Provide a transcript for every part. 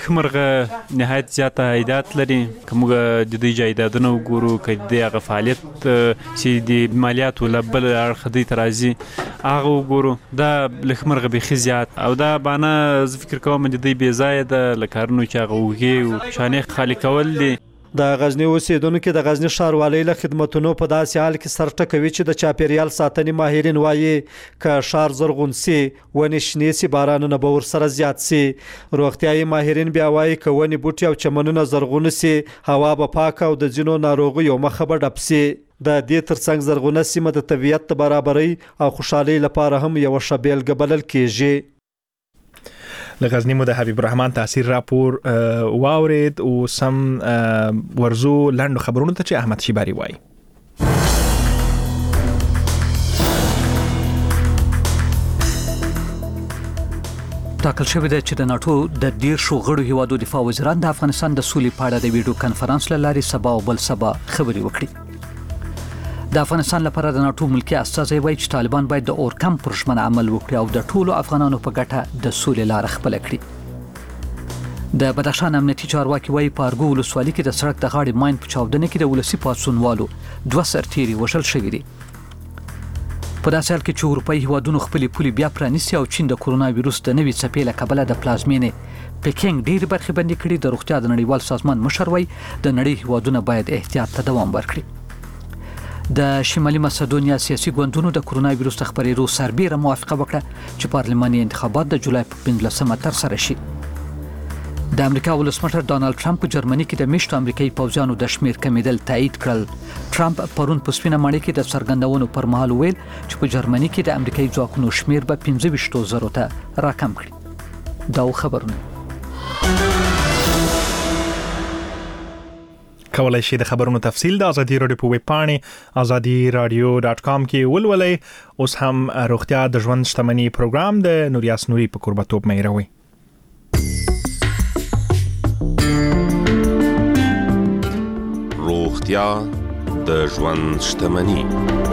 کومرغه نهایت زیاته عایدات لري، کومه د دې جایدادونه وګورو کدي هغه فعالیت چې د مالیاتو لبل اړخ دی ترازی هغه وګورو دا لکمرغه به خزيات او دا باندې ز فکر کوم د دې بي زاید لکارنو چې هغه وګي او شانې خالی کول دي. د غزنی اوسیدونکو د غزنی ښاروالۍ له خدماتونو په داسې حال کې سرټکوي چې د چاپیریال ساتنې ماهرین وایي ک شار زرغون سي ونې شنې سي بارانونه به ور سره زیات سي. روغتيایي ماهرین بیا وایي ک ونې بوټي او چمنونه زرغون سي هوا به پاک او د ځینو ناروغیو مخه به ډپ سي. د دې ترڅنګ زرغونه سیمه د طبیعت برابرۍ او خوشحالۍ لپاره هم یو شبیل قبلل کیږي. لغزنی مو د حبیب الرحمن تاثیر راپور واورید او سم ورزو لاندو خبرونه ته چې احمد شیباری وای. ټاکل شوی دی چې د ناتو د 10 غړو هیوادو دفاع وزیران د افغانستان د سولې په اړه د ویډیو کانفرنس لاري سبا او بل سبا خبري وکړي. د افغانستان لپاره د ناتو ملکی استازي وایي چې طالبان باید د اورکم پر ژمن عمل وکړي او د ټولو افغانانو په ګټه د سولې لار خپل کړي. د بدخشان امنیتي چارواکي وایي په ارګو ولسوالۍ کې د سړک د غاړې ماین په چاودنه کې د ولسی پاتسونوالو 2 سرتيري وشل شوي دي. په داسې حال کې چې اروپایي هیوادونو خپلې پولې بیا پرانیستي او چین د کورونا وایروس د نوي څپې له کبله د پلازمینې پکینګ ډېر برخې بندي کړي. د روغتیا د نړیوال سازمان مشر وایي د نړۍ هیوادونه باید احتیاط ته دوام ورکړي. د شمالي ماسدونیا سیاسي ګوندونو د کورونا وایروس خبرېدو سربېره موافقه وکړه چې پارلماني انتخابات د جولای په 15مه ترسره شي. د امریکا ولسمشر ډانلډ ټرمپ په جرمني کې د میشتو امریکایي پوځیانو د شمیر کمیدل تایید کړل. ټرمپ پرون په سپینه ماڼۍ کې د څرګندونو پر مهال ویل چې په جرمني کې د امریکایي ځواکونو شمیر به 25,000 ته راکم کړي. دا خبرونه کولای شي د خبرونو تفصیل د ازادي رادیو په ویب پاڼه azadi-radio.com کې ولولئ. اوس هم روغتیا د ژوند شتمنۍ پروګرام د نوریاس نوري په قربتوب مېروي. روغتیا د ژوند شتمنۍ.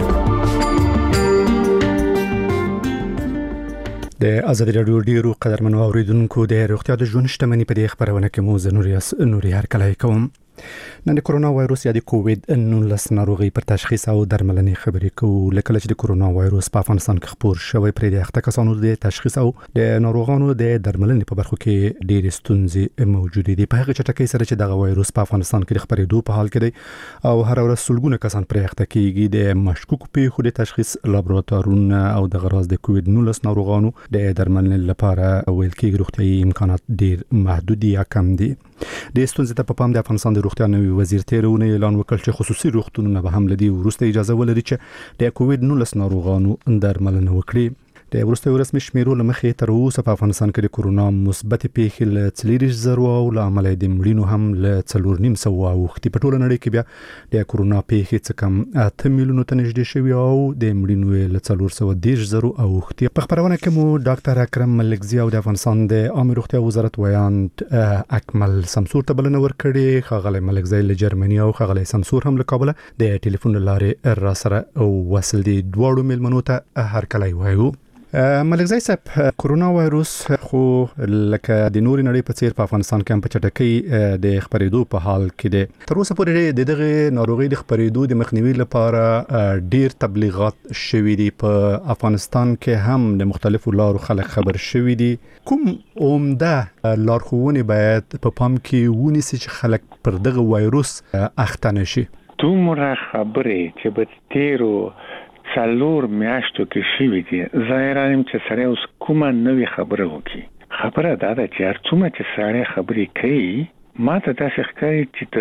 د ازادي رادیو ډیرو قدرمنو اوریدونکو د روغتیا د ژوند شتمنۍ په دې خبرونه کې مو نوریاس نوري هرکلی کوم. نن د کورونا وایروس یا د کووید 19 ناروغي پر تشخیص او درملنې خبرې کوو. لکه چې د کورونا وایروس په افغانستان کې خپور شوی پر د اخته کسانو د تشخیص او د ناروغانو د درملنې په برخو کې ډېرې ستونزې موجود دي. په هغه چټکۍ سره چې دغه وایروس په افغانستان کې د خپرېدو په حال کې دی او هر ورځ سلګونه کسان پر اخته کېږي. د مشکوک پیښو د تشخیص لابراتوارونه او د غراض د کووید 19 ناروغانو د درملنې لپاره ویل کېږي روغتيایي امکانات ډېر محدود یا کم دي. د ستونزې ته په پام د افغانستان د روغتیا نوي وزیر تیرونه اعلان وکړ چې خصوصي روغتونونه به هم لدی ورسته اجازه ولري چې د کووید 19 ناروغانو درملنه وکړي. د ورسته رسمي شمیرو لمخې تر اوسه په افغانستان کې د کورونا مثبت پیښې له 40,000 او له عمل د مړینو هم له 4.5 اوختي. په ټوله نړۍ کې بیا د کورونا پیښې څخه کم 8 میلیونو ته نږدې شوي او د مړینو له 410,000 اوختي. په خبرونه کې مو ډاکټر اکرم ملکزی او د افغانستان د عامه روغتیا وزارت ویاند اکمل سمسور ته بلنه ورکړې. خغلی ملکزی له جرمني او خغلی سمسور هم له کابل د ټلیفون لارې را سره وصل دي. دواړو ملمنو ته هرکلی وایو. ملکزی صاحب، کورونا وایروس خو لکه د نوري نړۍ په څیر په افغانستان کې هم په چټکۍ د خپرېدو په حال کې دی. تر اوسه پورې د دغه ناروغي د خپرېدو د مخنیوي لپاره ډیر تبلیغات شوي دي. په افغانستان کې هم د مختلفو لارو خلک خبر شوي دي. کوم عمده لارښوونې باید په پام کې ونیسي چې خلک پر دغه وایروس اخته نشي؟ دومره خبرې چې به تیرو څلور میاشتو کې شوي دي، ظاهراً چې سړی اوس کومه نوې خبره وکړي. خبره دا ده چې هر څومره چې سړی خبرې کوي، ما ته داسې ښکاري چې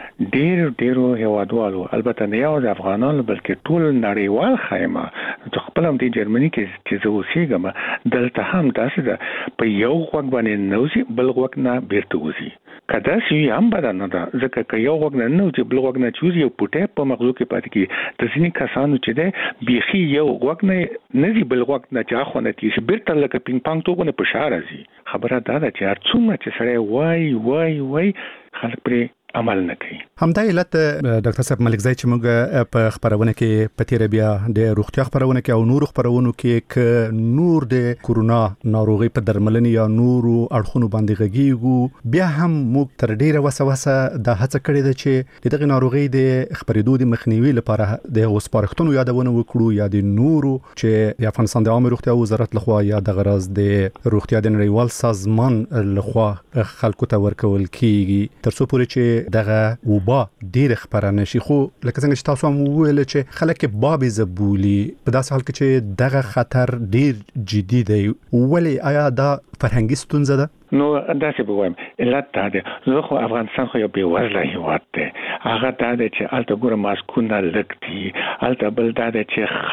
د ډېرو هیوادوالو، البته نه یوازې افغانانو بلکې ټول نړیوال خایمه، چې خپل هم د جرمني کې چې زه اوسېږم دلته هم داسې ده، په یو غوږ باندې نوځي بل غوږ نه بیرته وځي. که داسې وي هم بده نه ده، ځکه که یو غوږ نه ننوځي بل غوږ نه چې وځي، یو پوټی په مغزو کې پاتې کېږي. د ځینې کسانو چې دی بیخي یو غوږ نه ځي بل غوږ نه چې اخوا نه تېر شي، بیرته لکه پینګ پانګ توغونه په شا راځي. خبره دا ده چې هر څومره چې سړی وایي خلک پرې عمل نه کوي. همدا علت ډاکټر صاحب ملکزی چې موږ په خبرونه کې پتیره بیا د روغتیا خبرونه کې او نور خبرونو کې ک نور د کورونا ناروغي په درملنې یا نور اړخونو باندې غږیږو بیا هم موږ تر ډیره وسوسه د هڅه کړې ده چې دغه ناروغي د خبرېدو د مخنیوي لپاره د وسپارښتنو یادونه وکړو یا د نورو چې د افغانستان د عامه روغتیا وزارت لخوا یا د غرض د روغتیا د نړیوال سازمان لخوا خلکو ته ورکول کیږي تر څو پورې چې دغه وبا ډیر خبره نشي. خو لکه څنګه چې تاسو هم وویل چې خلک باب زبولي په داسې حال کې چې دغه خطر ډیر جدي دی ولی آیا دا فرهنګي ستونزه ده؟ نو داسې به وایم علت دا دی زه خو افغانستان خو یو بېوزله هېواد دی هغه دا دی چې هلته ګوره ماسکونه لږ دي هلته بل دا دی چې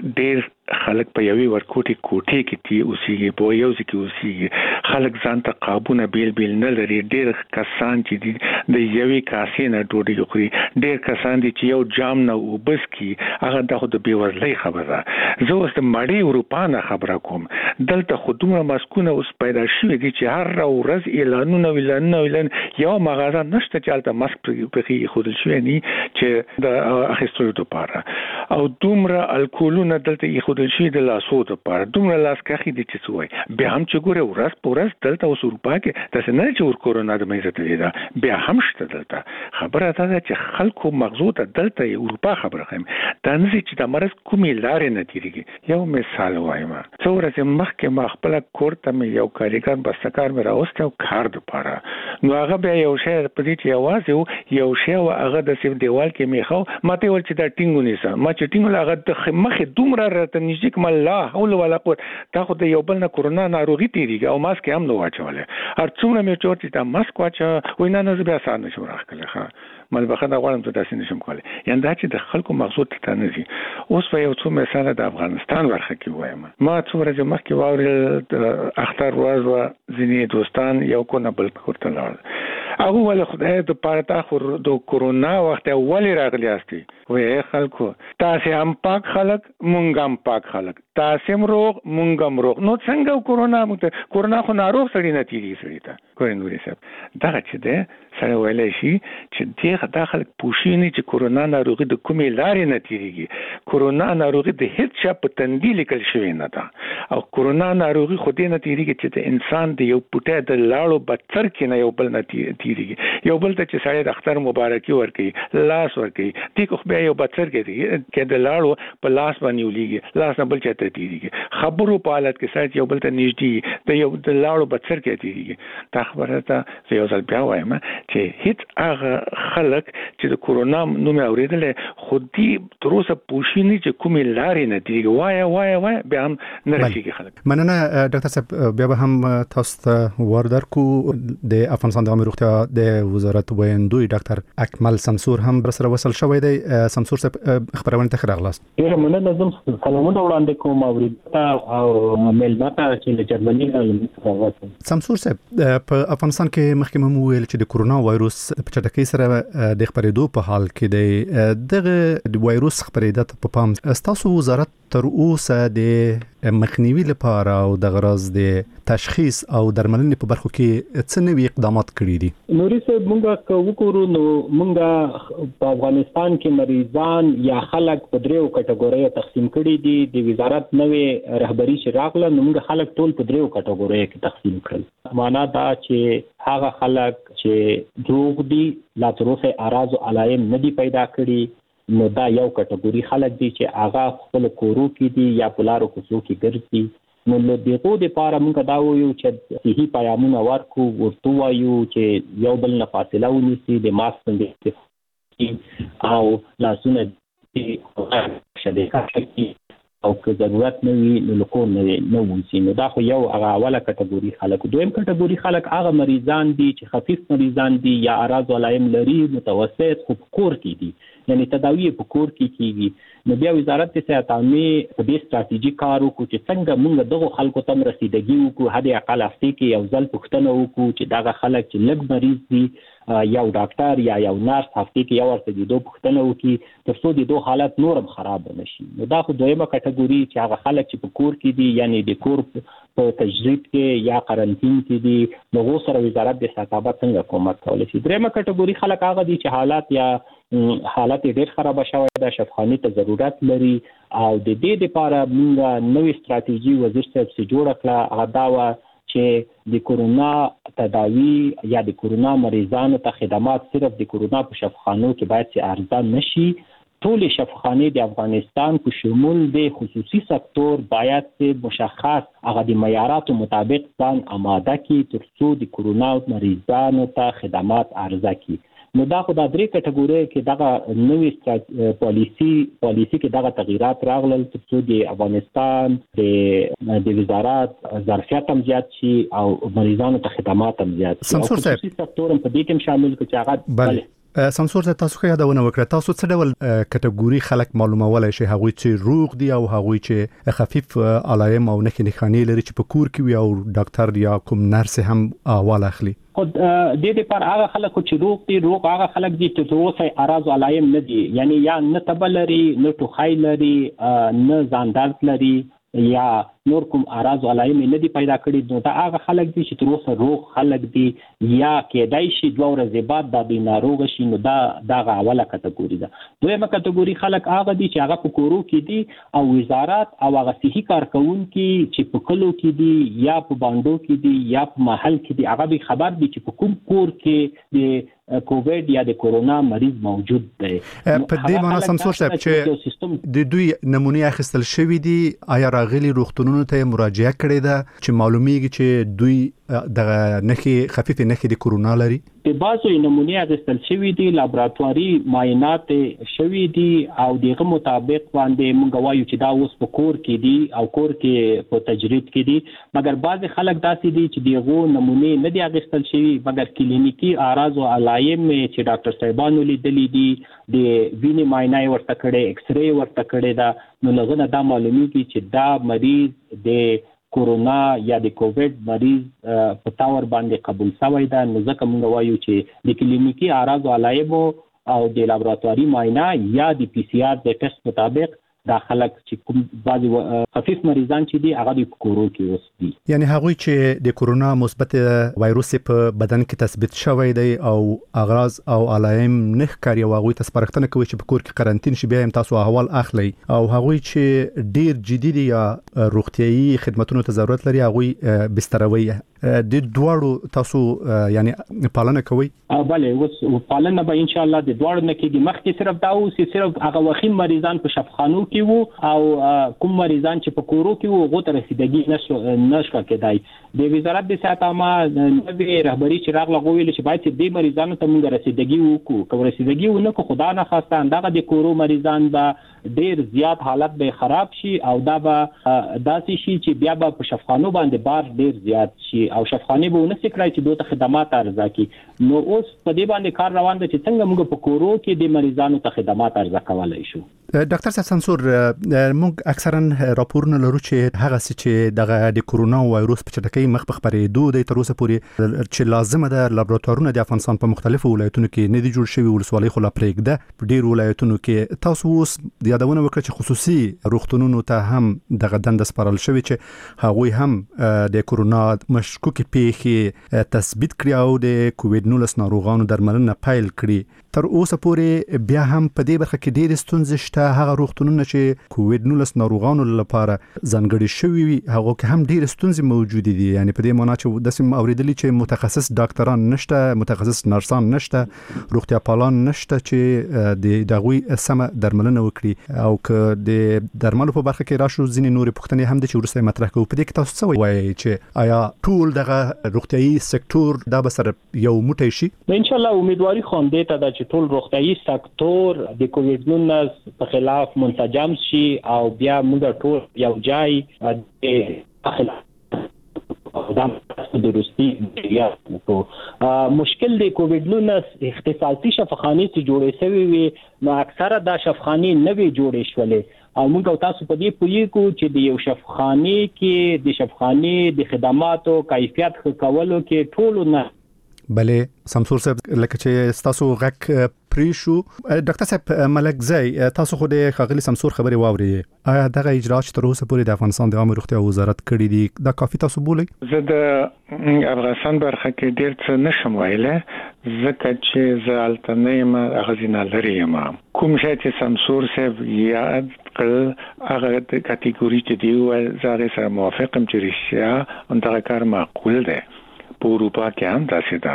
خلک په یوې کوټې کې دي اوسېږي په یو ځای کې اوسېږي خلک ځان ته قابونه بیل نه لري ډېر کسان چې دي د یوې کاسې نه ډوډۍ خوري ډېر کسان دي چې یو جام نه اوبه څښي هغه دا خو د بېوزلۍ خبره ده. زه اوس د مړې اروپا نه خبره کوم دلته خو دومره ماسکونه اوس پیدا شوي دي چې هر ورځ اعلانونه یو مغازه نشته چې هلته ماسک پکې ایښودل شوی نی چې د اخیستلو لپاره او دومره الکولونه دلته ایښودل شوي د لاسو لپاره دومره لاسکاخي دي چې څه وایي بیا هم چې ګوره ورځ په ورځ دلته اوس اروپا کې داسې نه چې کورونا د منځه تللې ده بیا هم شته دلته. خبره دا ده چې خلکو مغزو ته دلته اروپا خبره ښیم دا نه چې د مرض کومې لارې نه تېرېږي. یو مثال وایم څو ورځې مخکې ما خپله کور ته مې یو کارګر بستهکار مې راوستی او کار دپاره نو هغه بیا یو شی په دې چې یوازې یو شی و هغه داسې دیوال کې مې ښو ما ته ویل چې دا ټینګ ونیسه ما چې ټینګ ول هغه د مخې دومره راته نږدې کړم لا حول ولا قوت دا خو د یو بل نه کورونا ناروغي تېرېږي او ماسک هم نه واچولی هر څومره مې چور چې دا ماسک واچوه وایي نه زه بیا سهار نشم راښکلی ښه ملبخنه غواړم ته داسې نشم کولی یعنې دا چې د خلکو مغزو ته نه ځي. اوس په یو څو مثاله د افغانستان برخه کې وایم ما څو ورځې مخکې واورېدل د اختر ورځ وه ځینې دوستان یو کور نه بل کور ته لاړل هغه ولې خدای د پاره تا خو د کورونا وخت ولې راغلی یاستئ وایي خلکو تاسې هم پاک خلک مونږ هم پاک خلک تاسې هم روغ مونږ هم روغ نو څنګه کورونا خو ناروغ سړي نه تېرېږي سړي ته ګورئ نوري صاحب دغه چې دی سړی ویلی شي چې دا خلک پوه شوي نه چې کورونا ناروغي د کومې لارې نه تېرېږي کورونا ناروغي د هېڅ چا په تندي لیکل شوې نه ده او کورونا ناروغي خو دې نه تېرېږي چې د انسان د یو پوټی د لاړو بڅر کې نه یو بل نه تېرېږي یو بل ته چې سړی د اختر مبارکي ورکوي لاس ورکوي دې خو بیا یو بڅر کې د لاړو په لاس باندې ولیږي لاس نه بل چا ته تېرېږي خبرو په حالت کې سړی یو بل ته نږدې د لاړو بڅر کې تېرېږي دا خبره ته زه یو ځل بیا وایم چې هیڅ هغه خلک چې د کورونا نوم یې اورېدلی خو دې تر اوسه پوه شوي نه چې کومې لارې نه تېرېږي وایه بیا هم نه رسېږي خلک. مننه ډاکټر صاحب بیا به هم تاسو ته ور درکو د افغانستان د عامه روغتیا د وزارت ویندوی ډاکټر اکمل سمسور هم سره وصل شوی دی. سمسور صاحب خبرونه ته ښه راغلاست. ډېره مننه زه سلامونه وړاندې کوم اورېدونکو او میلمه ته چې له جرمني نه راغلي. سمسور صاحب په افغانستان کې مخکې مو ویل چې د کورونا وایروس په چټکۍ سره د خپرېدو په حال کې دی دغه وایروس خپرېدو په پام تاسو وزارت تر اوسه د مخنیوي لپاره او د غرض د تشخیص او درملنې په برخو کې څه نوي اقدامات کړي دي؟ نوري صاحب مونږه وګورو نو مونږه په افغانستان کې مریضان یا خلک په دریو کټګوریو تقسیم کړي دي د وزارت نوې رهبری چې راغله نو مونږ خلک ټول په دریو کټګوریو کې تقسیم کړل معنا دا چې هغه خلک چې روغ دي لا تر اوسه اعراض او علائم نه دي پیدا کړي نو دا یو کټګوري خلک دي چې هغه خپل کورو کې دي یا په لارو کوڅو کې ګرځي نو له دغه لپاره موږ دا وایو چې صحي پیغامونه ورکو ورته وایو چې یو بل نه فاصله ونیسي د ماسک څخه او لاسونه دې شدي کوي او که ضرورت نه وي نو لکو نه ونیسي نو دا خو یو هغه اوله کټګوري خلک. دویم کټګوري خلک هغه مریضان دي چې خفیف مریضان دي یا اعراض علائم لري متوسط خو کور کې دي یعنی تداوی په کور کې کیږي نو بیا وزارت صحت عامه په دې ستراتیژي کار وکړي چې څنګه موږ دغه خلکو ته رسیدګي وکړو هدي اقل هفته کې یو ځل پوښتنه وکړو چې دغه خلک چې لږ مریض دي یو ډاکټر یا یو نرس هفته کې یو ورته د دوه پوښتنه وکړي تر څو د دوه حالت نورم خراب نشي. نو دا خو دویمه کټګوري چې هغه خلک چې په کور کې دي یعنی د کور په تجرید کې یا قرنطین کې دي نو سره وزارت د ثقافت څنګه کومک کولی شي. درېمه کټګوري خلک هغه دي چې حالات ډېر خراب شوی دا شفاخانې ته ضرورت لري او د دې لپاره موږ نوې ستراتیژي وزیر صاحب سره جوړ کړه. هغه دا و چې د کورونا تداوی یا د کورونا مریضانو ته خدمات صرف د کورونا په شفاخانو کې باید چې ارزان نشي. ټول شفاخانې د افغانستان په شمول د خصوصي سکتور باید چې مشخص هغه د معیاراتو مطابق ځان آماده کړي ترڅو د کورونا مریضانو ته خدمات ارزه کړي. نو دا خو د درې کټګوري کې دغه نوې پالیسی کې دغه تغیرات راغلل ترڅو د افغانستان د وزارت ظرفیت هم زیات شي او مریضانو ته خدمات هم زیات شي. خصوصي سکتور هم په دې کې شامل کړي چې هغه سمسور تاسو خو یادونه وکړه تاسو څه ډول کټګوري خلک معلومولای شي هغه چې روغ دي او هغه چې خفيف علایم او نښانې لري چې په کور کې وي او ډاکټر یا کوم نرس هم احوال اخلي. خو د دې پر هغه خلک چې روغ دي هغه خلک دي چې اوسه اراز علایم نه دي یعنی یا نه تبلري نه ټوخی لري نه ځاندارت لري یا نور کوم اراز علایم نه دي پیدا کړي نو دا هغه خلک دي چې تر اوسه روغ خلک دي یا کېدای شي 2 ورځې بعد د ناروغ شي نو دا دغه اوله کټګوري ده. دویمه کټګوري خلک هغه دي چې هغه په کورو کې دي او وزارت او هغه صحي کارکونکي چې په کلو کې دي یا په باندو کې دي یا په محل کې دي هغه به خبر دي چې په کوم کور کې د کووډ یا د کورونا مریض موجود دی. په دې معنی سمسور صاحب چې د دوی نمونه اخیستل شوې دي آیا راغلي روغتونونو ته مراجعه کړې ده چې معلومیږي چې دوی د نښې خفيفه نښې د کورونا لري؟ په بازو نمونه اخیستل شوې دي لابراتواري معاینات شوې دي او دغه مطابق باندې موږ وایو چې دا اوس په کور کې دي او کور کې په تجرید کې دي مګر بعض خلک داسې دي چې دغه نمونه نه دي اخیستل شوې مګر کلینیکی اعراض او علایم چې ډاکټر صاحبانو لیدلې دي د وینې معاینه ورته کړې ایکس ری ورته کړې دا نو لغونه دا معلومیږي چې دا مریض د کورونا یا د کووډ مریض په تاور باندې قبول شوی دا نو ځکه موږ وایو چې د کلینیکی اعراض او علایم او د لابراتواري معاینه یا د پی سی آر د ټیسټ مطابق دا خلک چې کوم بعضي خفيف مریضان چې دي هغه د کورو کې اوس دي یعنی هغه چې د کورونا مثبت وایروس په بدن کې تثبیت شوی دی او اغراض او علایم نه ښکاري او هغه ته سپارښتنه کوي چې په کور کې قرنطین شي بیا هم تاسو احوال اخلي او هغه چې ډیر جدي دي یا روغتيایي خدماتونو ته ضرورت لري هغه بستروي د دوړو تاسو یعنی پالنه کوي؟ بله اوس پالنه به ان شاء الله د دوړو نه کېږي مخکې صرف دا اوس صرف هغه وخیم مریضان په شفاخانو کې وو او کوم مریضان چې په کورو کې وو غوته رسیدګي نشو کېدای د وزارت د صحت عامه نوې رهبری چې راغله غوویل چې باید د مریضانو ته موږ رسیدګي وکړو کوم رسیدګي ونه کو خدا نه خواسته اندغه د کورو مریضان به ډیر زیات حالت به خراب شي او دا به داسې شي چې بیا به په شفاخانو باندې بار ډیر زیات شي او شفاخانه به ونسي کړای چې دوی ته خدمات ارزه کی نو اوس په دې باندې کار روان دی چې څنګه موږ په کورو کې د مریضانو ته خدمات ارزه کولای شو. ډاکټر صاحب سمسور موږ اکثرا راپورونه لرو چې هغه چې د کورونا وایروس په چټکۍ مخ په خبرېدو د تر اوسه پورې چې لازمه ده لابراتوارونه د افغانستان په مختلفو ولایتونو کې نه دي جوړ شوي ولسوالۍ خو لا پرېږده په ډیر ولایتونو کې تاسو اوس یادونه وکړه چې خصوصي روغتونونو ته هم دغه دنده سپارل شوی چې هغوی هم د کورونا مشکوک پیښې تثبیت کړي او د کووډ 19 ناروغانو درملنه پیل کړي تر اوسه پورې بیا هم په دې برخه کې ډېر ستونزې شته هغه روغتونونه چې کووډ 19 ناروغانو لپاره ځانګړي شوي وي هغه کې هم ډېر ستونزې موجود دي یعنی په دې معنی چې داسې اوریدلي چې متخصص ډاکټران نشته متخصص نرسان نشته روغتیا پالان نشته چې د دغوی سمه درملنه وکړي او که د درملو په برخه کې راشو ځینې نورې پوښتنې هم د چې ورسره مطرح کوو په دې کې تاسو څه وایي چې آیا ټول دغه روغتیايي سکتور دا به سره یو موټی شي؟ ان شاء الله امیدواري خوانده ته چې ټول روغتیايي سکتور د کووډ 19 په خلاف منسجم شي او بیا موږ ټول یو ځای د درستی یا مشکل د کووډ 19 اختصاصي شفاخانې چې جوړې شوی وي نو اکثره دا شفاخانې نوې جوړې شولې او موږ تاسو په دې پوهیږو چې د یو شفاخانې کې د شفاخانې د خدماتو کیفیت ښه کولو کې ټول نه بلې سمسور صاحب لکه چې تاسو غک پریشو ډاکټر صاحب ملکزی تاسو خو د خاغلی سمسور خبري واوري آیا دغه اجراات تر اوسه پورې د افغانستان د عامه روغتیا وزارت کړی دي دا کافي تاسو بولئ؟ زه د افغانستان برخه کې ډیر څه نشم ویلای ځکه چې زه التنیم غزینا لري ما کوم شي چې سمسور صاحب یاد کړ هغه د کټګوري چې دی ول زغه سره موافقم چې رښتیا انده کار معقول ده په اروپا کې هم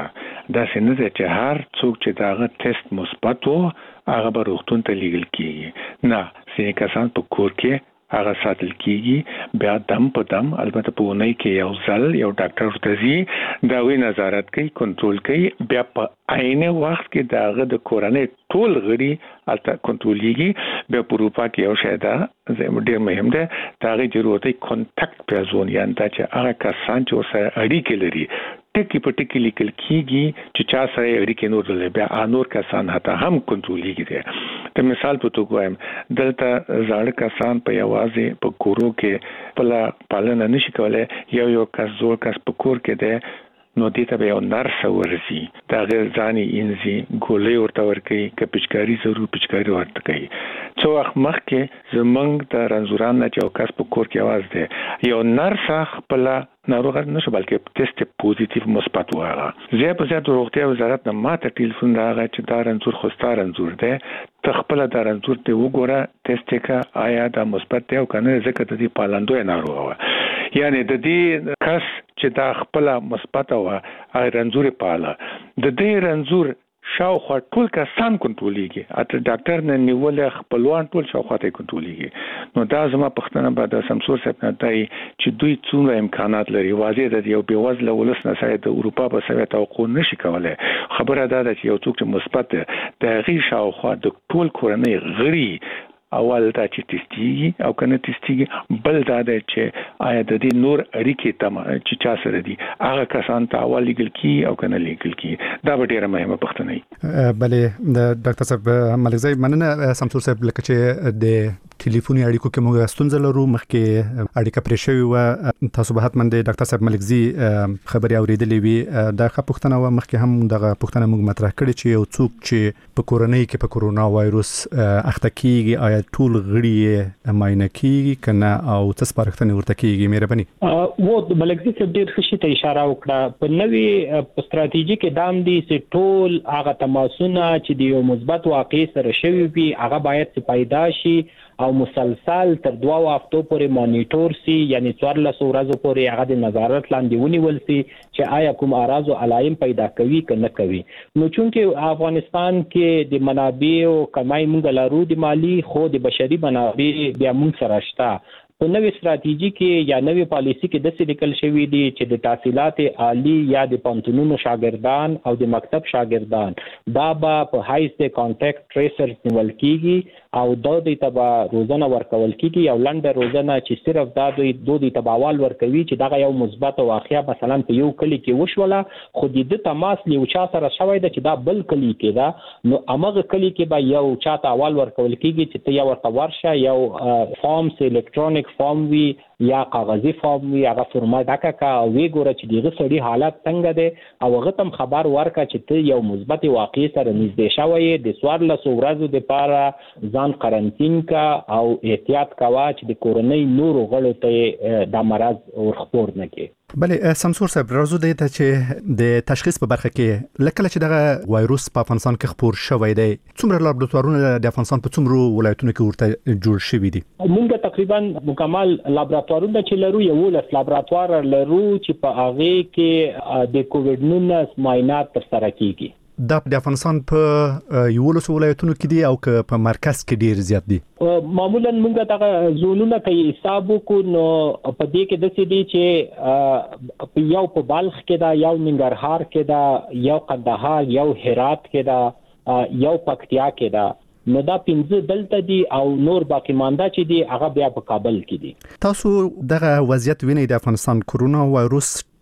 داسې نه ده چې هر څوک چې داغه ټیسټ مثبت وو هغه به روغتون ته لیږل کیږي نه ځینې کسان په کور کې هغه ساتل کیږي بیا دم په دم البته په ونی کې یو ځل یو ډاکټر ورته ځي دا وی نظارت کوي کنټرول کوي بیا په عین وخت کې داغه د کورنۍ ټول غړي البته کنټرولېږي بیا په اروپا کې یو شی دا ډېر مهم ده داغه ضرورتي کانټاکټ پرزون یا دا چې هغه کسان چې ورسره اړیکې لري ټکی په ټکی لیکل کیږي چې چا سره اړیکې نور لري بیا انور کسان حتی هم کنټرولېږي د مثال په توګه وایم دلته زاړه کسان په یوازې په کورو کې پلا پالنه نشي کولای یو کس زوړ کس په کور کې ده نو دې ته به یو نرس ورسي دا غیر ځاني انزي ګولې ورته ورکي ک پچکاری ضرور پچکاری ورته کوي څو وخت مخکې زمنګ د رنزوران نه چې کس په کور کې आवाज ده یو نرس خپل ناروغ نشو بلکې ټیسټ پوزټیو مثبت وایي زه په ځای د روغتیا وزارت نه ماته ټلیفون راغی چې دا رنزور خوستا رنزور ده تخپل دا رنزور ته وګوره ټیسټ کا آیا دا مثبت دی او کنه ځکه د دې پالندوی ناروغ یعنی د دې کس چې دا خپل مثبت او رنزور پاله د دې رنزور شاوخوا ټول کسان کنټرولېږي اته ډاکټر نه نیول خپلوان ټول شاوخوا ته کنټرولېږي نو دا زما پښتنه بعد سمسور صاحب نه دی چې دوی څومره امکانات لري واځي د یو بیوزله ولس نه سره د اروپا په سوي توقع نشي کولای خبره ده چې یو څوک چې مثبت د غي شاوخوا د ټول کورنۍ غړي اول دا چې تستیږي او کنه تستیږي بل دا چې آیا د دې نور اړیکې تم چې چا سره دي هغه کسان ته اول لیګل کی او کنه لیګل کی دا به ډیره مهمه پښتنه بلې د ډاکټر صاحب ملکزی مننه سمسور صاحب لکه چې د ټلیفوني اړیکو کې موږ ستونزه لرو مخکې اړیکه پرې شوې و تاسو به حتمن د ډاکټر صاحب ملکزی خبري اوریدلې وي دا خپښتنه و مخکې هم دغه پښتنه موږ مطرح کړې چې یو څوک چې په کورنۍ کې په کورونا وایروس اخته کیږي آیا ټول غړي معاینه کیږي کنه او څه سپارښتنه ورته کیږي مهرباني و ملکزی صاحب ډیر خوشی ته اشاره وکړه په نوې استراتیژي کې دام دي چې ټول هغه تماسونه چې د یو مثبت واقع سره شوی وي هغه باید پیدا شي او مسلسل تر 2 هفتو پورې مانیټور سي یعنی 14 ورځې پورې هغه د نظارت لاندې ونیول سي چې آیا کوم اعراض او علائم پیدا کوي کنه کوي نو چونکه افغانستان کې د منابع او کمای مونږ لرو د مالی خو د بشري منابع بیا مونږ سره شته په نوې استراتیژي کې یا نوې پالیسي کې د څه لیکل شوی دی چې د تحصیلات عالی یا د پانتونونو شاګردان او د مکتب شاګردان دا په هایس د کانټیکټ ټریسر نیول کیږي او د تبا روزانه ورکول کیږي یو لنډه روزانه چې صرف دا دوی تباوال ورکوي چې دا یو مثبت واقعیا مثلا په یو کلی کې وشوله خو د تماس لیو چا سره شوی دا چې دا بل کلی کې دا نو امغه کلی کې به یو چاته اول ورکول کیږي چې ته یو ورته ورشه یو فارم سي الکترونیک فارم وی یا کاغذي فارم وی هغه فرما ډاکا کا وی ګوره چې دغه سړي حالت څنګه ده او هغه تم خبر ورکا چې ته یو مثبت واقع سره نږدې شوی د 14 ورځې د پاره ځان قرنټین کا او احتیاط کوا چې د کورونی نور غړو ته د مرض ورخپور نه کی بله سمسور صاحب راځو د ته چې د تشخیص په برخه کې لکه چې دغه وایروس په افغانستان کې خپور شوی دی څومره لابراتوارونه د افغانستان په څومره ولایتونو کې ورته جوړ شوي دي موږ تقریبا مکمل لابراتوارونه چې لرو یو لابراتوار لرو چې په هغه کې د کووډ-19 معاینات ترسره کیږي دا د افغانستان په یو ولایتونو کې دي او په مرکز کې ډیر زیات دي معمولا موږ دغه زونونه کوي حساب کو نو په دې کې د څه دي چې یو په بلخ کې دا یو ننګرهار کې دا یو قندهار یو هرات کې دا یو پکتیا کې دا نو دا 15 دلته دي او نور باقی مانده چې دي هغه بیا په کابل کې دي تاسو دغه وضعیت وینئ د افغانستان کورونا وایروس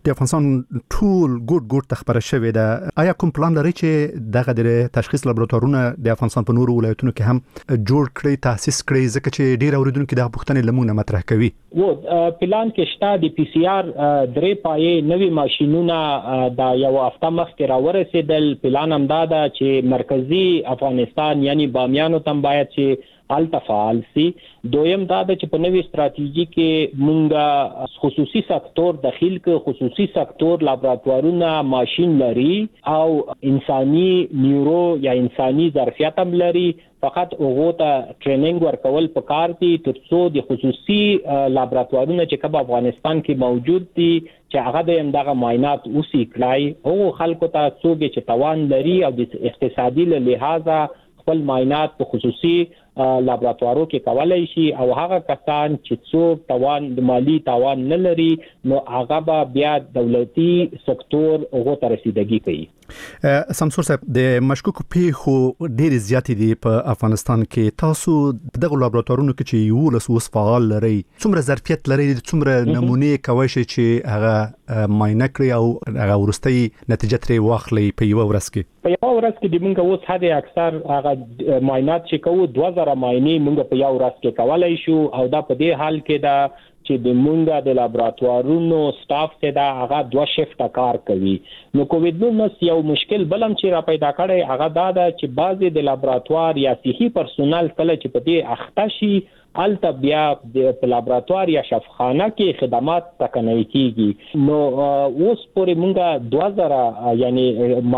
د افغانستان ټول ګوټ تخبره شوې ده. آیا کوم پلان لري چې دغه د تشخیص لابراتوارونه د افغانستان په نورو ولایتونو کې هم جوړ کړي، تاسیس کړي، ځکه چې ډیر اوریدونکو د پوښتنې لمونه مطرح کوي؟ پلان کې شته د پی سی آر 3 پایې نوي ماشينونه دا یو هفته مخکې راورسېدل. پلان هم دا ده چې مرکزی افغانستان یعنی بامیانو تم باید چې التفاعل سي. دویم دا د چې په نوې ستراتیژي کې مونږه خصوصي سکتور داخل کې خصوصي سکتور لابراتوارونه ماشين لري او انساني نیورو یا انساني ظرفیت هم لري، فقط هغه ته ټریننګ ورکول پکار دي ترڅو د خصوصي لابراتوارونه چې کوم افغانستان کې موجود دي چې هغه د دغه معاینات اوسې کړای او خلکو ته څوګه چې توان لري او د اقتصادي لحاظه خپل معاینات په خصوصي لابراتوارو کې کولای شي او هغه کسان چې څوک توان د مالی توان نه لري نو هغه به بیا دولتي سکتور هغه ته رسیدګي کوي. سمسور صاحب، د مشکوک پیښو ډېر زیات دي په افغانستان کې. تاسو دغه لابراتوارونو کې چې یو لس فعال لري، څومره ظرفیت لري، څومره نمونه کوي چې هغه معاینه کړی او هغه ورستۍ نتیجه ترې واخلي په یو ورځ کې؟ په یو ورځ کې د موږ اوس حد اکثر هغه معاینات چې کوو 2000 معاینې موږ په یو ورځ کې کولای شو او دا په دې حال کې دا چې د مونږه د لابراتوارونو سټاف ته دا هغه 2 شفټه کار کوي. نو کووډ-19 یو مشکل بلم چې را پیدا کړي هغه دا ده چې بعضي د لابراتوار یا صحي پرسونل کله چې په دې اخته شي الته بیا د لابراتوار یا شفاخانه کې خدمات تکنۍ کیږي. نو اوس پورې مونږه 2000 یعنی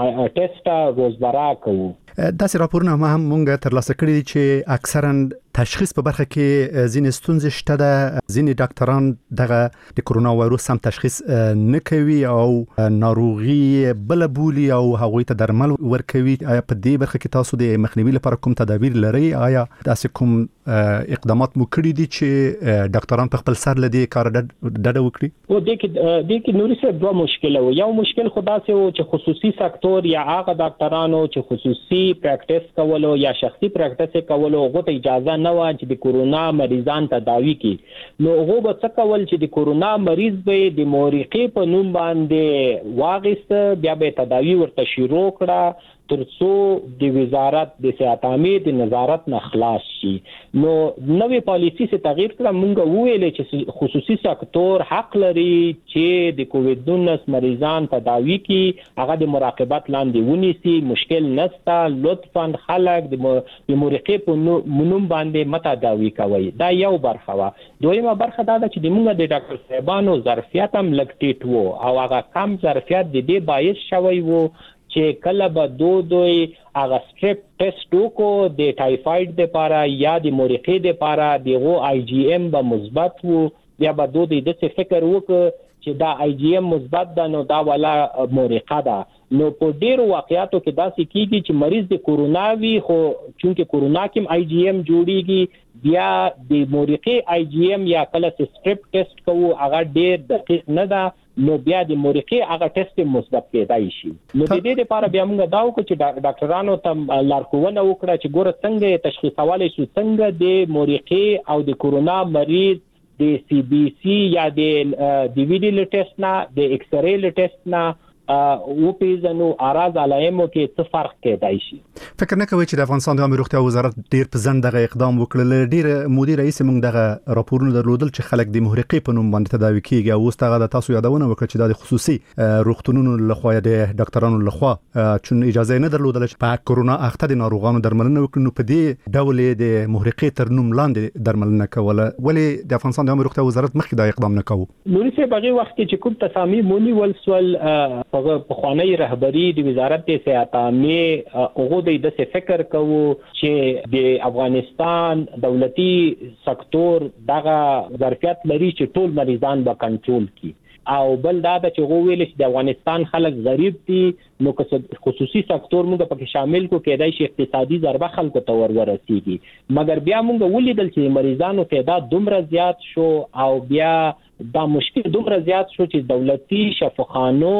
ټیسټ روزمره کوو. داسې راپورونه هم مونږ ترلاسه کړي دي چې اکثرا تشخیص په برخه کې ځینې ستونزې شته ده. ځینې ډاکټران دغه د کرونا وایروس هم تشخیص نه کوي او ناروغي بل بولي او هغوی ته درمل ورکوي. آیا په دې برخه کې تاسو د مخنیوي لپاره کوم تدابیر لري؟ آیا داسې کوم اقدامات مو کړی دي چې ډاکټران په خپل سر لدی کار ډډه وکړي؟ او د کې نوري څه دوه مشکل وو. یو مشکل خدا سه وو چې خصوصي سکتور یا هغه ډاکټرانو چې خصوصي پریکټیس کولو یا شخصي پریکټیس کولو غوته اجازه نه و چې د کورونا مریضان تداوی کړي. نو هغه به څه کول چې د کورونا مریض به د مورقې په نوم باندې واغست بیا به تداوی ورته شروع کړه ترڅو د وزارت د صحت عامه د نظارت نه خلاص شي. نو نوې پالیسی څخه تغییر کړه. مونږ وویل چې خصوصي سکتور حق لري چې د کووډ-19 مریضان تداوی کړي، هغه د مراقبت لاندې ونیسي، مشکل نشته. لطفاً خلک د مورقې په نوم باندې متداوی کوي. دا یو برخه وا. دویمه برخه دا چې د مونږ د ډاکټر صاحبانو ظرفیت هم لګټیټ وو او هغه کم ظرفیت د دې باعث شوی وو چې کله به دوی هغه سټریپ ټیسټ وکړو د ټایفاید لپاره یا د مورقې لپاره دغه آی جی ام به مثبت وو، بیا به دوی د څه فکر وکړي چې دا آی جی ام مثبت ده نو دا ولا مورقه ده. نو په ډیرو واقعاتو کې داسې کیږي چې مریض د کورونا وی خو چونکه کورونا کې آی جی ام جوړیږي بیا د مورقې آی جی ام یا کله سټریپ ټیسټ کوو هغه ډیر دقیق نه ده نو بیا د مورقې هغه ټیسټ مثبت کېدای شي. نو د دې لپاره بیا موږ دا وکړو چې ډاکټرانو ته لارښوونه وکړه چې ګوره څنګه تشخیصولای شو، څنګه د مورقې او د کورونا مریض د سی بی سی یا د ډي وی ډي ټیسټ نه د ایکس رے ټیسټ نه او پیژنو اراز علایمو کې څه فرق کېدای شي. فکر نه کوي چې د افغانستان د عامه روغتیا وزارت ډیر په ځند دغه اقدام وکړل. ډیر مدیر رئیس موږ دغه راپورونه درلودل چې خلک د مورقې په نوم باندې تداوی کیږي او اوس دغه د تاسو یادونه وکړه چې د خصوصي روغتونونو لخوا د ډاکټرانو لخوا چون اجازه نه درلودل چې په کورونا اخته د ناروغانو درملنه وکړي. نو په دې ډول د مورقې تر نوم لاندې درملنه کوله. ولی د افغانستان د عامه روغتیا وزارت مخکې دا اقدام نه کوي؟ نوري څه بغي وخت کې چې کوم تصامیم ونیول سول په خوانی رهبری د وزارت د صحت عامه هغه د فکر کوو چې د افغانستان دولتي سکتور دغه ظرفیت لري چې ټول مریضان به کنټرول کړي او بل دا چې هغه ویل چې د افغانستان خلک غریب دي نو خصوصي سکتور موږ پکې شامل کو کېدای شي اقتصادي ضربه خلکو ته ورسیږي. مګر بیا موږ ولیدل چې مریضانو تعداد دومره زیات شو او بیا دا مشکل دومره زیات شو چې دولتي شفاخانو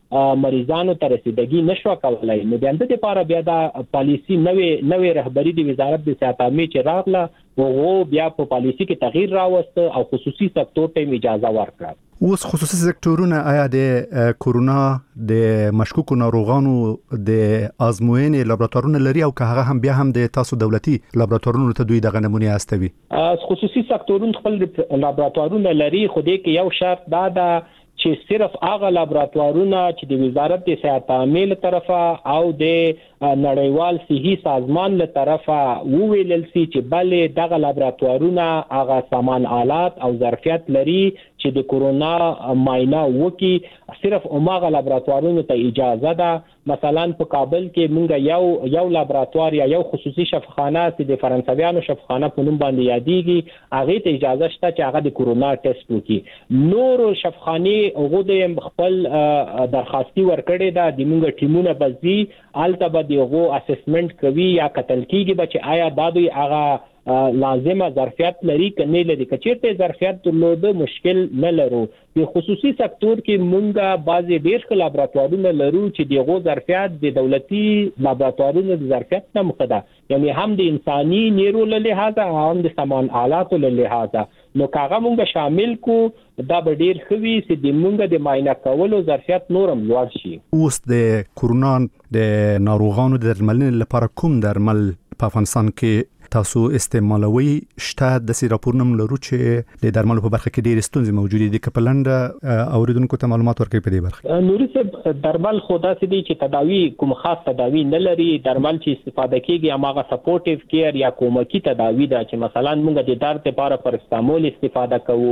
مریضانو ته رسیدګي نشو کولای. نو د اند لپاره بیا دا پالیسی نوې رهبری د وزارت د صحت عامه چې راغله او بیا په پالیسی کې تغییر راوست او خصوصي سکتور ته اجازه ورکړه. اوس خصوصي سکتورونه آیا د کورونا د مشکوکو ناروغانو د ازموینې لابراتوارونه لري او که هغه هم بیا هم د تاسو دولتي لابراتوارونو ته دوی دغه نمونه استوي؟ خصوصي سکتورونه خپل لابراتوارونه لري، خو دې کې یو شرط دا ده چې صرف هغه لابراتوارونه چې د وزارت د صحت عامه له طرفه او د نړیوال صحي سازمان له طرفه وویل شي چې بلې دغه لابراتوارونه هغه سامان آلات او ظرفیت لري چې د کورونا معاینه وکي، صرف هغه لابراتوارونو ته اجازه ده. مثلا په کابل کې موږ یو لابراتوار یا یو خصوصي شفاخانه چې د فرانسویانو شفاخانه په نوم باندې یادېږي، هغه ته اجازه شته چې هغه د کورونا ټیسټ وکړي. نور شفاخانه هغه د خپل درخواستي ورکړې ده، د موږ ټیمونه بزي الته به دغه اسسمنت کوي یا کتل کیږي چې آیا دا دوی هغه لازمه ظرفیت لري کنه لري. کچېرته ظرفیت درلوده مشکل نه لرو. په خصوصي سکتور کې مونږه بعضی ډېر لابراتوارونه لرو چې دغه ظرفیت د دولتي لابراتوارونو د ظرفیت نه مخده، یعنی هم د انساني نیرو له لحاظه هم د سامان آلاتو له لحاظه. نو کاغه مونږه شامل کو دا به ډېر خوي چې د مونږه د معاینه کولو ظرفیت نورم لوړ شي. اوس د کورونا د ناروغانو د درملنې لپاره کوم درمل په افغانستان کې تاسو استعمالوي شته؟ د سی راپورنم لرو چې د درملو په برخه کې ډېر ستونزې موجودې دي. کپلند اوریدونکو ته معلومات ورکړي په دې برخه. نوري صاحب درمل خدا سي دي چې تداوی کوم خاص تداوی نه لري. درمل چې استفاده کیږي هغه سپورټیو کیر یا کومکی تداوی ده چې مثلا موږ د درد لپاره پرستامول استفاده کوو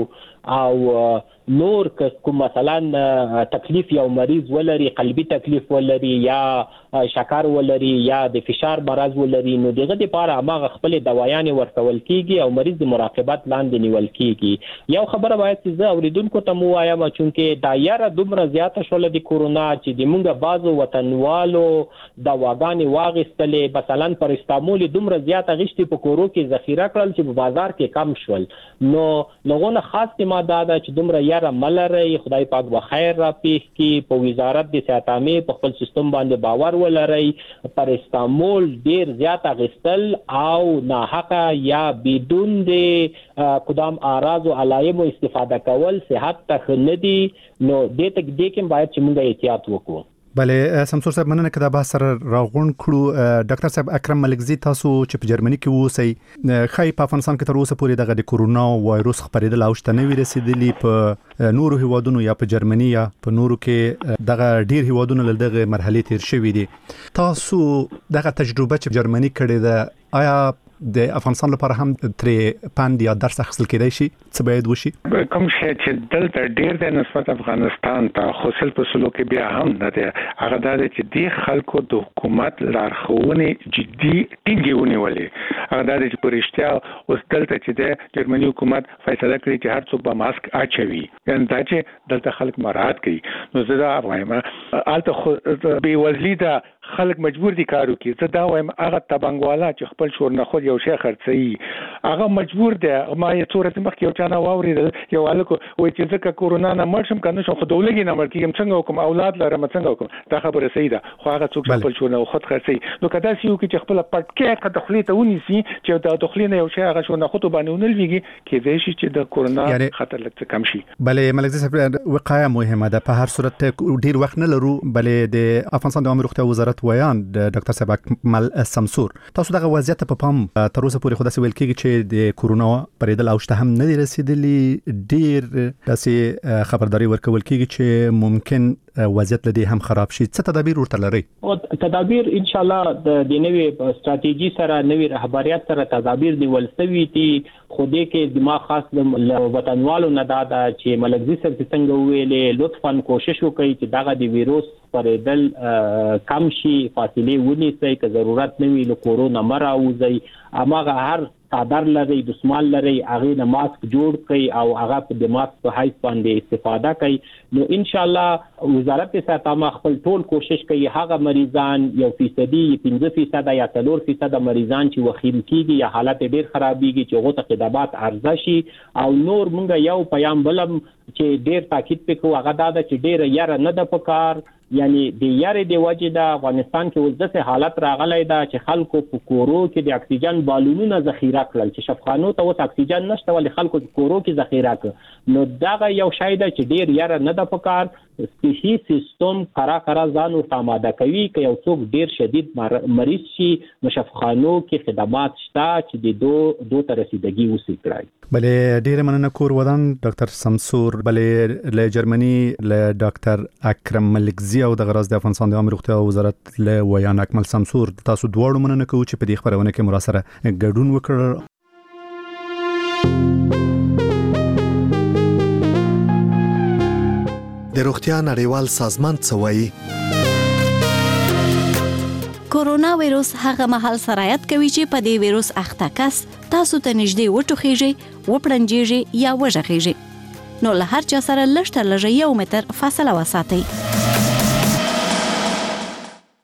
او نور کوم مثلا تکلیف یو مریض ولري، قلبي تکلیف ولري یا شکر ولري یا د فشار مرض ولري، نو دغه لپاره هغه خپل دوايان ورکول کیږي او مریض د مراقبت لاندې نیول کیږي. یو خبره باید چې زه اوریدونکو ته مو وایم چې دایره دومره زیاته شول د کورونا چې د مونږه بازو وطنوالو دواګانې واغستلې، مثلا پرستامول دومره زیاته غشتي په کورو کې ذخیره کړل چې په بازار کې کم شول. نو لغونه خاص ماده ده چې دومره یاره ملري، خدای پاک به خیر را پیښ کی. په وزارت د صحت عامه په خپل سیستم باندې باور ولري. پرستامول ډیر زیات غستل او ناحقه یا بدون د قدام اعراض او علائم استفاده کول صحت ته نه دي. نو دې تک دې کې باید چې موږ احتیاط وکړو. بله سمسور صاحب مننه کدا به سره راغون کړو. ډاکټر صاحب اکرم ملکزی تاسو چې په جرمني کې ووسی خای په افغانستان کې تر اوسه پورې دغه د کورونا وایروس خبرېدل او شته نه رسیدلی په نورو هیوادونو یا په جرمني یا په نورو کې دغه ډیر هیوادونو له دغه مرحله تیر شوې دي. تاسو دغه تجربه چې جرمني کړې ده آیا د افغانستان لپاره هم ترې پاند یا درس اخیستل کېدای شي؟ څه باید وشي؟ کوم شی چې دلته ډیر د نسبت افغانستان ته خصوصل په سلو کې بیا هم نه دی، هغه دا چې د خلکو د حکومت لارښوونې جدي ټینګې ونیولې. هغه دا چې په رښتیا اوس دلته چې د جرمني حکومت فیصله کړې چې هر څوک به ماسک اچوي، یعنې دا چې دلته خلک مراعات کوي. نو زه دا وایم البته بې وزلي ده، خلک مجبور دي کار وکړي. زه دا وایم هغه تبنګوالا چې خپل شور نه خود یو شی خرڅوي هغه مجبور دی. ما یې څو ورځې مخکې یو چا نه واورېدل، یو هلک وایي چې ځکه کورونا نه مړ شم که نه شم خو د ولږې نه مړ کېږم، څنګه وکړم، اولاد لرم څنګه وکړم. دا خبره صحیح ده، خو هغه څوک چې خپل شور نه خود خرڅوي نو که داسې وکړي چې خپله پټکې د خولې ته ونیسي چې د خولې نه یو شی هغه شور نه خودو باندې ونه لوېږي، کېدای شي چې د کورونا خطر لږ څه کم شي. بلې ملکزی صاحب وقایه مهمه ده. په هر صورت ډیر وخت نه لرو. بلې د افغانستان د عامه روغتیا وزارت ویان ډاکټر صاحب اکمل سمسور، تاسو دغه وضعیت په پام تر اوسه پورې خو داسې ویل کېږي چې د کورونا پرېدل او شته هم نه دی رسیدلی. ډیر داسې خبرداري ورکول کېږي چې ممکن وضعیت لدی هم خراب شي. څه تدابیر ورته لري؟ تدابیر ان شاء الله د نوې ستراتیژي سره نوې رهبریت سره تدابیر نیول شوي دي. خو دې کې دماغ خاص وطنوالو نه دا چې ملکزی صاحب څنګه ویلې لطفاً کوشش وکړئ چې دغه د ویروس پرېدل کم شي، فاصله ونیسئ، که ضرورت نه وي له کورونا مه راوځئ. هماغه هر صادر لري، دسمال لري، هغه نه ماسک جوړ کړئ او هغه په د ماسک په حیث باندې استفاده کړئ. نو ان شاء الله وزارت صحت عامه خپل ټول کوشش کوي هغه مریضان 1% 5% یا 3% مریضان چې وخیم کیږي یا حالت ډیر خرابېږي چې هغه ته خدمات عرضه شي. او نور مونږ یو پیام بلم چې ډیر تاکید وکړو هغه دا چې ډیر یاره نه د پکار یعنی د یارې د وجې د افغانستان کې اوس داسې حالت راغلی دا چې خلکو په کورو کې د اکسیجن بالونونه ذخیره کړل چې شفاخانو ته اوس اکسیجن نشته ولې خلکو په کورو کې ذخیره کړ نو دا یو شی ده چې ډیر یاره نه د پکار صحي سیستم قرا ځان ورته آماده کوي که یو څوک ډیر شدید مریض شي نو شفاخانو کې خدمات شته چې د دو ته رسیدګي وسی کړای بلې ډیر مننه کور ودان ډاکټر شمسور بلې له جرمني له ډاکټر اکرم ملکزی او د غراز د افغانستان د عامه روغتیا وزارت له ویان اکمل شمسور تاسو دواړو مننه کوم چې په دې خبرونه کې مراسره ګډون وکړ. د روغتیا نړیوال سازمان څه وایي؟ کورونا وایروس هغه مهال سرایت کوي چې په دې وایروس اخته کس تاسو ته نږدې وټوخیږي وپړنجیږي یا وژغیږي نو له هر چا سره لږ تر لږه 1 متر فاصله وساتئ.